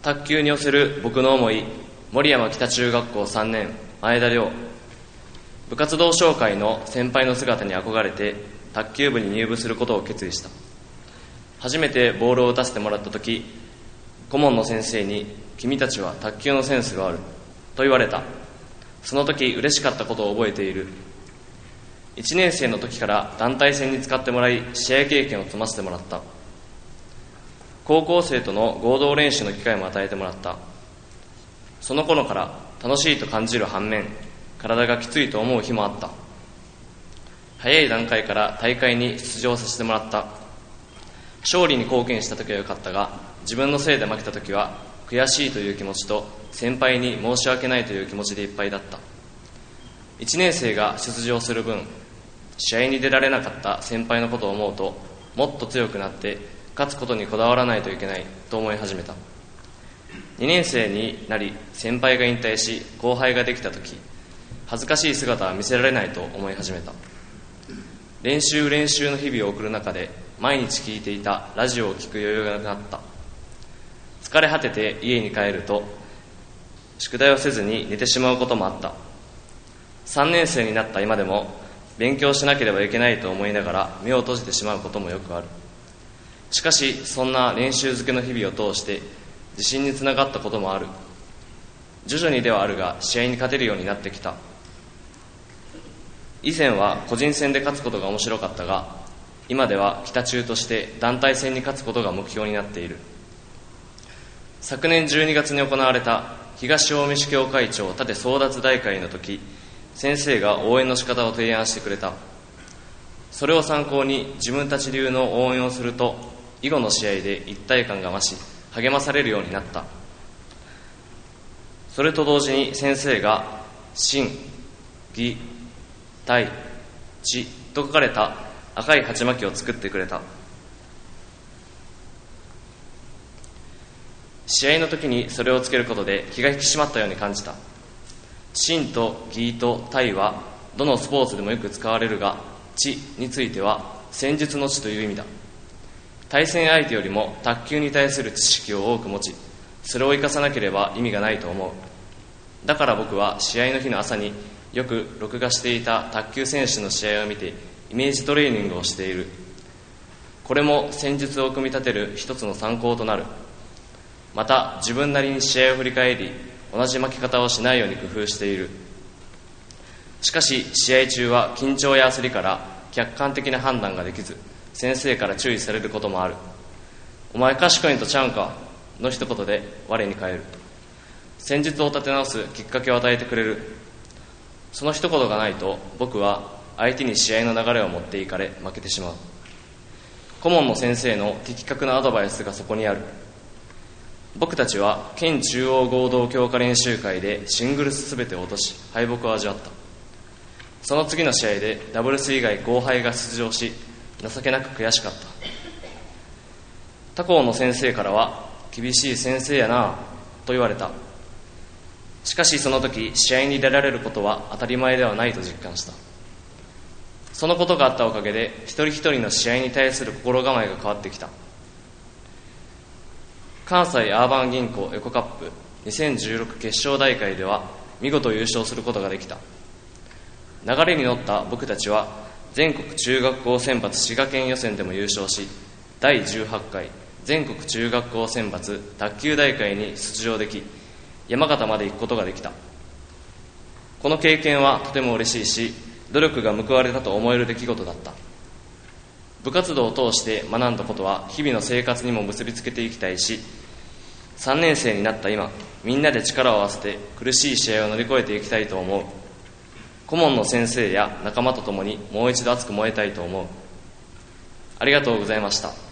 卓球に寄せる僕の思い。森山北中学校3年前田亮。部活動紹介の先輩の姿に憧れて卓球部に入部することを決意した。初めてボールを打たせてもらった時、顧問の先生に君たちは卓球のセンスがあると言われた。その時嬉しかったことを覚えている。1年生の時から団体戦に使ってもらい、試合経験を積ませてもらった。高校生との合同練習の機会も与えてもらった。その頃から楽しいと感じる反面、体がきついと思う日もあった。早い段階から大会に出場させてもらった。勝利に貢献した時は良かったが、自分のせいで負けた時は悔しいという気持ちと先輩に申し訳ないという気持ちでいっぱいだった。1年生が出場する分、試合に出られなかった先輩のことを思うと、もっと強くなって勝つことにこだわらないといけないと思い始めた。2年生になり先輩が引退し後輩ができた時、恥ずかしい姿は見せられないと思い始めた。練習の日々を送る中で毎日聞いていたラジオを聞く余裕がなくなった。疲れ果てて家に帰ると宿題をせずに寝てしまうこともあった。3年生になった今でも勉強しなければいけないと思いながら目を閉じてしまうこともよくある。しかしそんな練習漬けの日々を通して自信につながったこともある。徐々にではあるが試合に勝てるようになってきた。以前は個人戦で勝つことが面白かったが、今では北中として団体戦に勝つことが目標になっている。昨年12月に行われた東近江市教会長盾争奪大会の時、先生が応援の仕方を提案してくれた。それを参考に自分たち流の応援をすると、囲碁の試合で一体感が増し励まされるようになった。それと同時に先生が心、技、体、知と書かれた赤い鉢巻きを作ってくれた。試合の時にそれをつけることで気が引き締まったように感じた。心と技と体はどのスポーツでもよく使われるが、知については戦術の知という意味だ。対戦相手よりも卓球に対する知識を多く持ち、それを生かさなければ意味がないと思う。だから僕は試合の日の朝によく録画していた卓球選手の試合を見てイメージトレーニングをしている。これも戦術を組み立てる一つの参考となる。また自分なりに試合を振り返り、同じ負け方をしないように工夫している。しかし試合中は緊張や焦りから客観的な判断ができず、先生から注意されることもある。お前賢いんとちゃうんかの一言で我に返る。戦術を立て直すきっかけを与えてくれる。その一言がないと僕は相手に試合の流れを持っていかれ負けてしまう。顧問の先生の的確なアドバイスがそこにある。僕たちは県中央合同強化練習会でシングルスすべてを落とし敗北を味わった。その次の試合でダブルス以外後輩が出場し、情けなく悔しかった。他校の先生からは厳しい先生やなと言われた。しかしその時試合に出られることは当たり前ではないと実感した。そのことがあったおかげで一人一人の試合に対する心構えが変わってきた。関西アーバン銀行エコカップ2016決勝大会では見事優勝することができた。流れに乗った僕たちは全国中学校選抜滋賀県予選でも優勝し、第18回全国中学校選抜卓球大会に出場でき、山形まで行くことができた。この経験はとても嬉しいし、努力が報われたと思える出来事だった。部活動を通して学んだことは日々の生活にも結びつけていきたいし、3年生になった今、みんなで力を合わせて苦しい試合を乗り越えていきたいと思う。顧問の先生や仲間と共にもう一度熱く燃えたいと思う。ありがとうございました。